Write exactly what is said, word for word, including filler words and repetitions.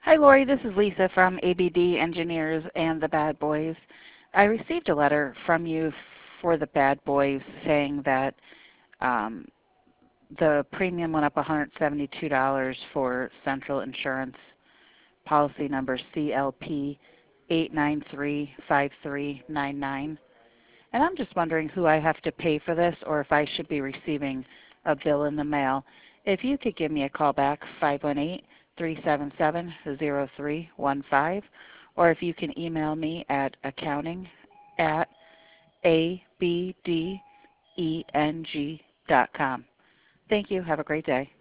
Hi, Lori. This is Lisa from A B D Engineers and the Bad Boys. I received a letter from you for the Bad Boys saying that um, the premium went up one hundred seventy-two dollars for Central Insurance policy number C L P eight nine three five three nine nine. And I'm just wondering who I have to pay for this or if I should be receiving a bill in the mail. If you could give me a call back, five one eight, three seven seven, zero three one five, or if you can email me at accounting at a b d e n g dot com. Thank you. Have a great day.